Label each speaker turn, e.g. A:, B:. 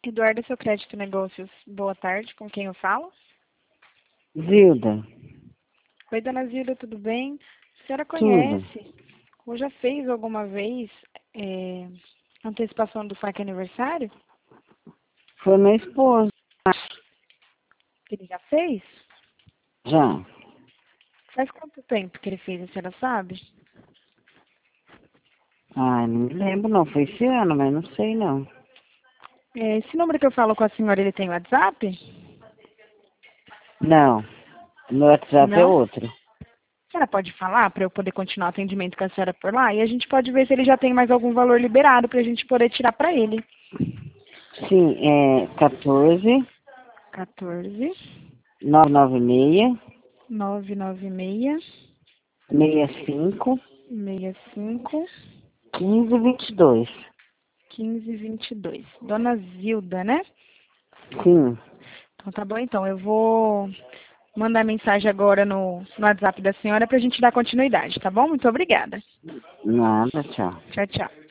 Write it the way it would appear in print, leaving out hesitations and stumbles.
A: Eduardo, seu crédito negócios, boa tarde, com quem eu falo?
B: Zilda,
A: Oi, dona Zilda, tudo bem? A senhora
B: tudo.
A: conhece ou já fez alguma vez antecipação do FAQ aniversário?
B: Foi meu esposo.
A: Ele já fez?
B: Já.
A: Faz quanto tempo que ele fez, a senhora sabe?
B: Ai, não me lembro não. Foi esse ano, mas não sei não.
A: Esse número que eu falo com a senhora, ele tem WhatsApp?
B: Não. Meu WhatsApp é
A: Não?
B: outro.
A: A senhora pode falar para eu poder continuar o atendimento com a senhora por lá? E a gente pode ver se ele já tem mais algum valor liberado para a gente poder tirar para ele.
B: Sim, é 14
A: 14
B: 996
A: 996
B: 65
A: 65
B: 15 22.
A: 1522. Dona Zilda, né?
B: Sim.
A: Então tá bom, então. Eu vou mandar mensagem agora no WhatsApp da senhora para a gente dar continuidade, tá bom? Muito obrigada.
B: Nada, tchau.
A: Tchau, tchau.